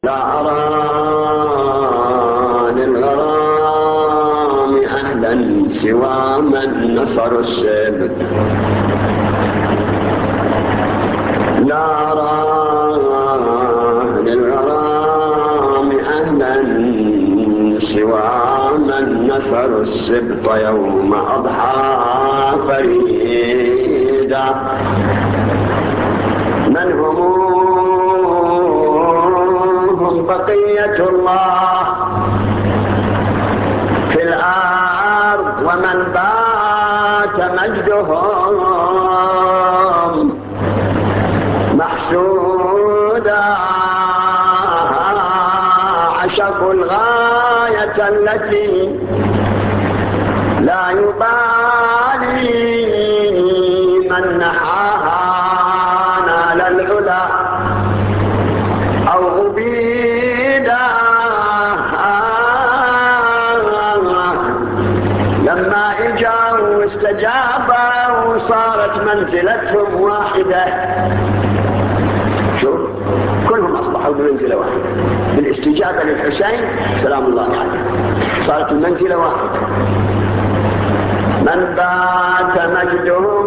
لا أرى للغرام أهلا سوى من نصر السبت. لا أرى للغرام أهلا سوى من نصر السبط يوم أضحى فريدا. من هم بقية الله في الأرض ومن بات مجدهم محسودا. عشقوا الغاية التي لا يبالي من نحاها نال العلا أو أبيدا. لما إجاوا واستجابوا وصارت منزلتهم واحدة. شوف كلهم أصبحوا بمنزلة واحدة بالاستجابة للحسين سلام الله عليه، صارت المنزلة واحدة. من بات مجدهم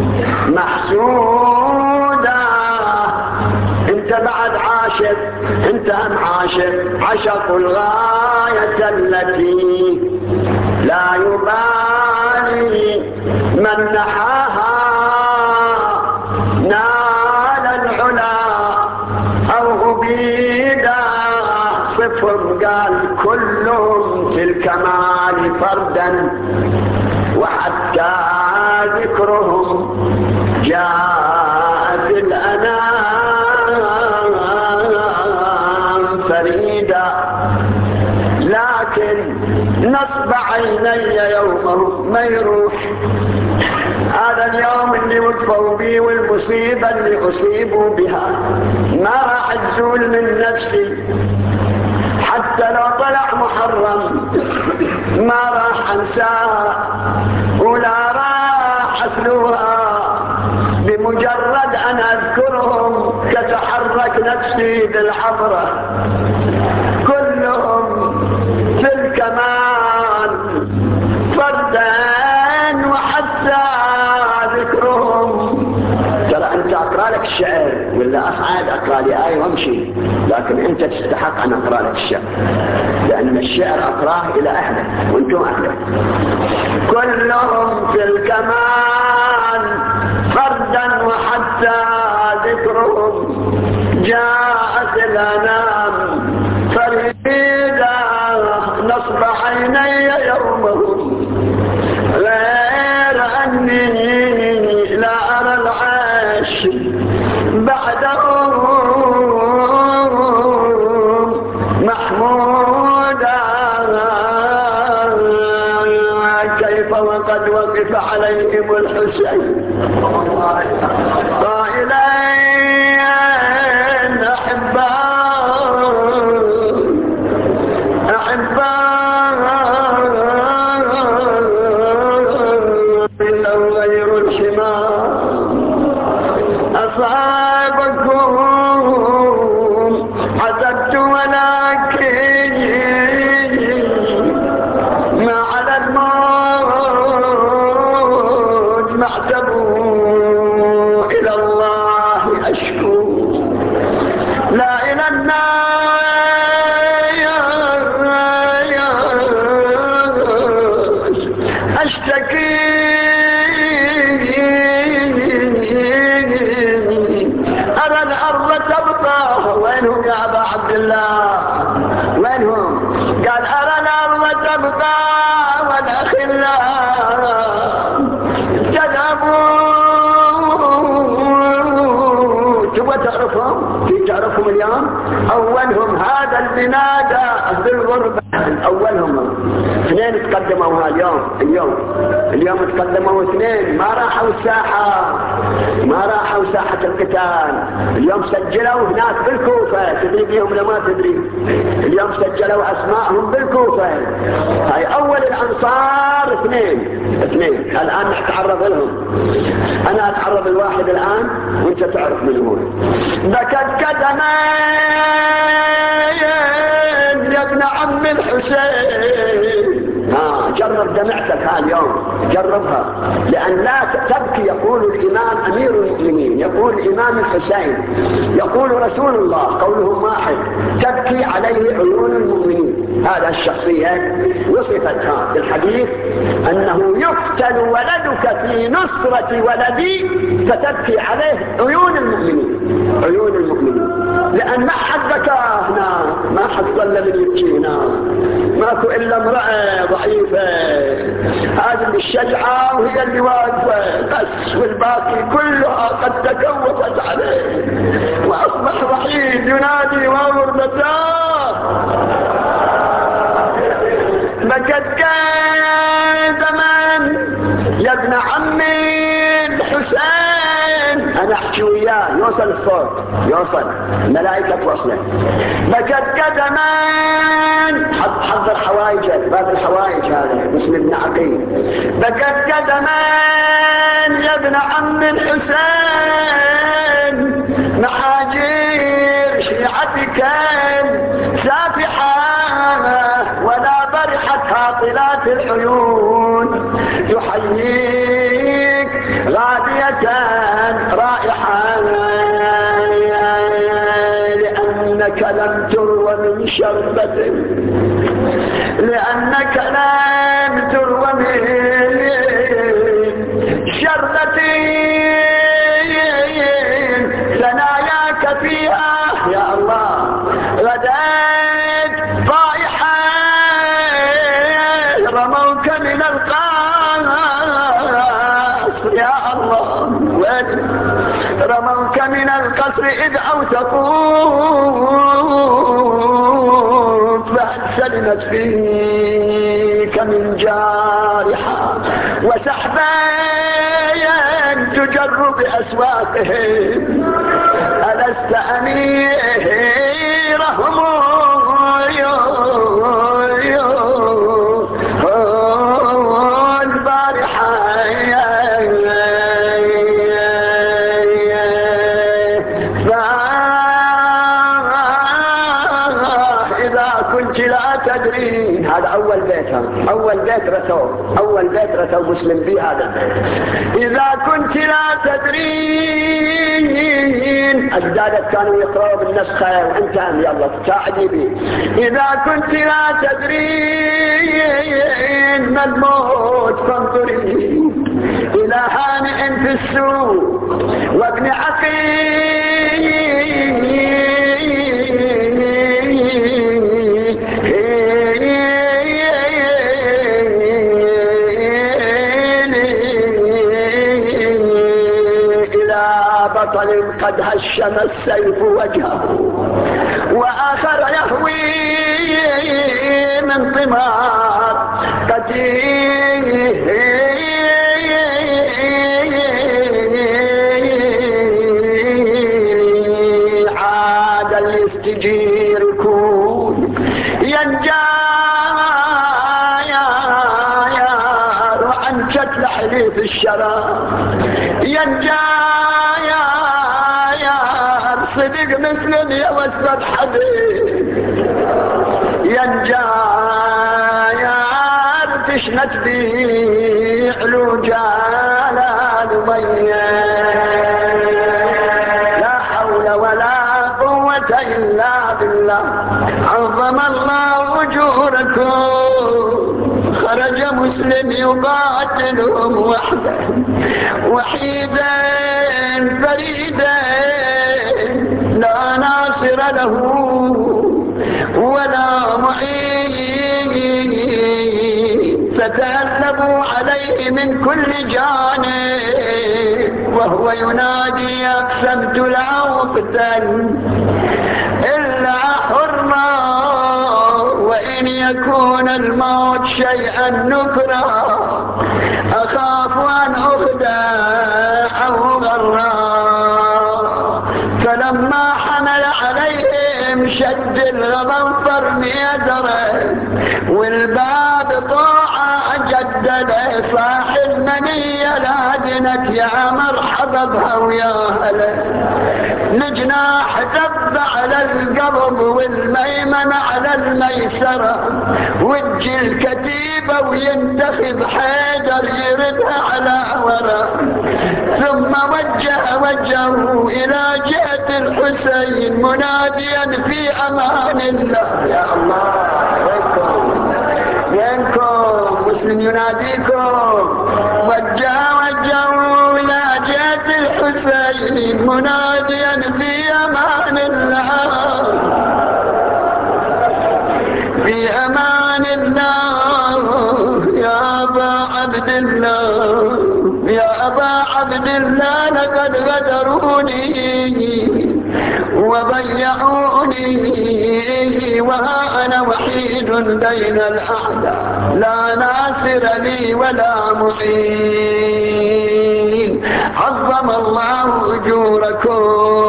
محسودا. انت بعد عاشق، انت هم عاشق. عشقوا الغاية التي لا يبالي من نحاها نال العلا أو أبيدا. صفهم قال كلهم في الكمال فردا وحتى ذكرهم جاء في الأنام فريدا. لكن نصب عيني يومهم ما يروح. هذا اليوم اللي وقفوا بي والمصيبة اللي أصيبوا بها ما راح تزول من نفسي. حتى لو طلع محرم ما راح أنساها ولا راح أسلوها. بمجرد أن أذكرهم تتحرك نفسي بالحضرة. كلهم في الكمال فردا وحتى ذكرهم. ترى أنت أقرأ لك الشعر ولا أصعد أقرأ لي آية وامشي، لكن أنت تستحق أن أقرأ لك الشعر، لأن الشعر أقراه إلى أهله وأنتم أهله. كلهم في الكمال فردا وحتى ذكرهم جاءت الأنام فريدا. نصب عيني يومهم غير أني لا أرى العيش بعدهم محمودا. كيف وقد وقف عليهم الحسين قائلين أحباء لو غير الحمار أصابكم عذبت ولكن ما على الموت معتبوا إلى الله أشكو لا إلى الناس أشتكي. أرى الأرض تبقى. وينهم يا أبا عبد الله وينهم؟ قال أرى الأرض تبقى والأخلاء تذهبوا. تبغى تعرفهم؟ تعرفهم اليوم؟ أولهم هذا اللي نادى بالغربة. أولهم اثنين تقدموا اليوم تقدموا اثنين ما راحوا ساحة القتال. اليوم سجلوا هناك بالكوفة. تدري بيهم لما تدري؟ اليوم سجلوا أسماءهم بالكوفة. هاي أول الأنصار اثنين. الآن نتعرض لهم. أنا أتعرض الواحد الآن وأنت تعرف من هو. بكت دمين يا ابن عم الحسين. جرب دمعتك اليوم، جربها، لأن لا تبكي. يقول الإمام أمير المؤمنين، يقول الإمام الحسين، يقول رسول الله قولهم واحد: تبكي عليه عيون المؤمنين. هذا الشخصية وصفتها في الحديث أنه يقتل ولدك في نصرة ولدي فتبكي عليه عيون المؤمنين، عيون المؤمنين، لأن ما حد بكاه هنا، ما حد ظل من يبكينا، ماكو إلا امرأة ضعيفة هذه الشجعة وهي اللي واقفة بس، والباقي كلها قد تكوفت عليه وأصبح وحيد ينادي ووردتاه. بكت زمان يا ابن عمي الحسين، أنا أحكي وياه يوصل الصوت، يوصل ملائكة توصله. بكت زمان، حضر حوايجه، باب الحوايج هذا مسلم بن عقيل. بكت زمان يا ابن عم الحسين، محاجير شيعتك سافحة ولا برحت هاطلات العيون، يحييك غادية رائحة لأنك لم تروى من شربة، لأنك لم تروى من شربة ثناياك فيها يا الله غدت طائحة، رموك من القصر يا الله، رموك من القصر إذ أوثقوك، فهل سلمت فيك من جارحة وسحبين تجر بأسواقهم، ألست أميرهم البارحة؟ فإذا كنت لا تدرين، هذا أول بيت، أول بيت رسول مسلم به هذا البيت. إذا كنت لا تدرين، أجدادك كانوا يقرأوا بالنسخة وأنت يلا تساعدي بي. إذا كنت لا تدرين ما الموت فانظري إلى هانئ في السوق وابن عقيل، بطل قد هشم السيف وجهه، وآخر يهوي من ثمار قتيل، عاد الاستجير كون ينجا عن شتل حليف الشراب، ينجا صدق مسلم يا وسط حبيب، ينجا تشنت بي علو جلال مية، لا حول ولا قوة إلا بالله. عظم الله أجوركم، خرج مسلم يقاتلهم وحده وحيدا فريدا، لا ناصر له ولا معين، فتألبوا عليه من كل جانب وهو ينادي أقسمت لا أقتل إلا حرما، وإن يكون الموت شيئا نكرا أخاف أن أخدع أو غرا. فلما حمل عليهم شد الغضنفر ميدره والباب طاع جدل صاح المنية لادنت يا مرحبا بها ويا هلا. الجناح دب على القلب والميمن على الميسرة، وجه الكتيبة وينتخب حيدر يردها على ورا، ثم وجهه إلى جهة الحسين مناديا في أمان الله. يا الله وينكم مسلم يناديكم. وجهه إلى جهة الحسين مناديا في أمان الله، في أمان الله يا أبا عبد الله، يا أبا عبد الله لقد غدروني وضيعوني وها أنا وحيد بين الأعداء، لا ناصر لي ولا معين. عظم الله أجوركم.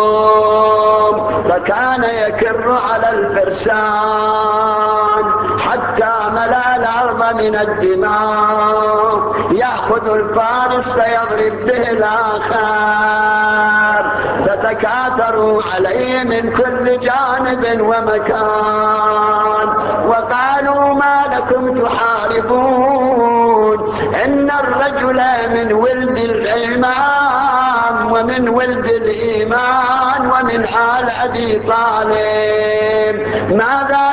فكان يكر على الفرسان حتى ملأ الأرض من الدماء، يأخذ الفارس فيضرب به الآخر، فتكاثروا عليه من كل جانب ومكان، وقالوا ما لكم تحاربون؟ إن الرجل من ولد الإمام ومن ولد الإيمان ومن آل أبي طالب، ماذا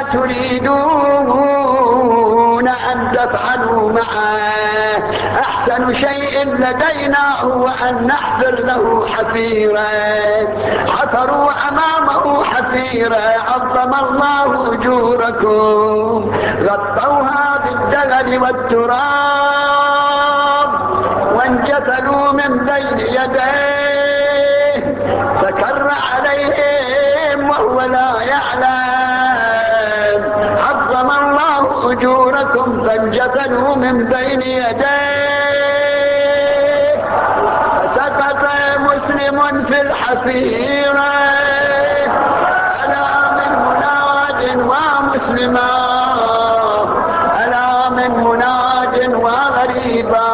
تريدون أن تفعلوا معه؟ أحسن شيء لدينا هو أن نحفر له حفيرا. حفروا أمامه حفيرا. عظم الله أجوركم. غطوها بالدغل والتراب وانجثلوا من بين يديه، فكر عليهم وهو لا يعلم. عظم الله أجوركم. فانجثلوا من بين يديه، فسقط مسلم في الحفيرة. ألا من مناد ومسلما، ألا من مناد وغريبا.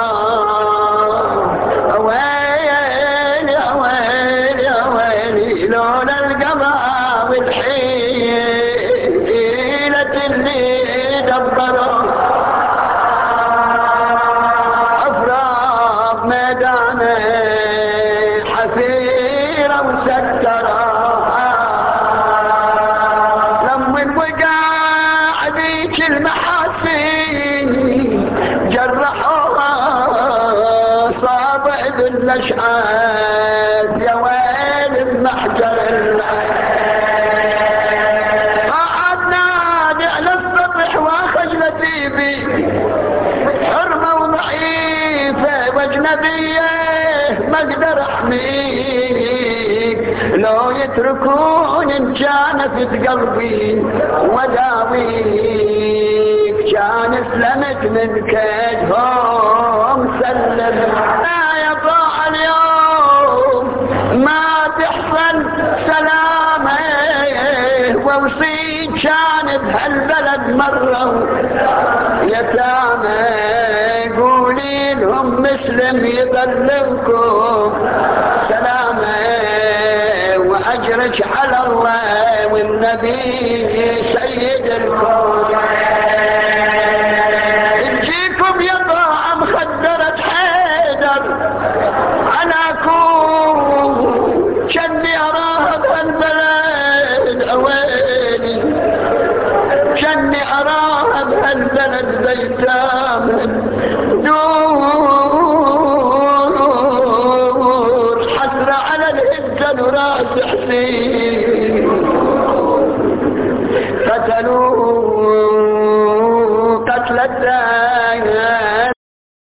ويلي ويلي ويلي لولا القضاء والحيلة اللي دبروا أفراغ ميدانه حفيرة وسكرة. لما الوقع ذيك المحاسين جرحوها صابع بالأشعاث. يا ويل المحجر قعدنا على السطح وخجلتي بي، حرمة وضعيفة واجنبية ما اقدر احميك. لو يتركون ان كانت قلبي وداويك، كان اسلمت من كيدهم سلم. لا يطاع اليوم ما تحصل سلامه، ووصيت كان بهالبلد مرة يتامى، قولي لهم مسلم يبلغكم سلامه، وأجرك على الله والنبي سيد الكون. تجيكم يضاع مخدرة حيدر على كون، شني أراها بهالبلد أويلي، شني أراها بهالبلد بيتام دور حسرة على الهجن وراس حسين. قتلوه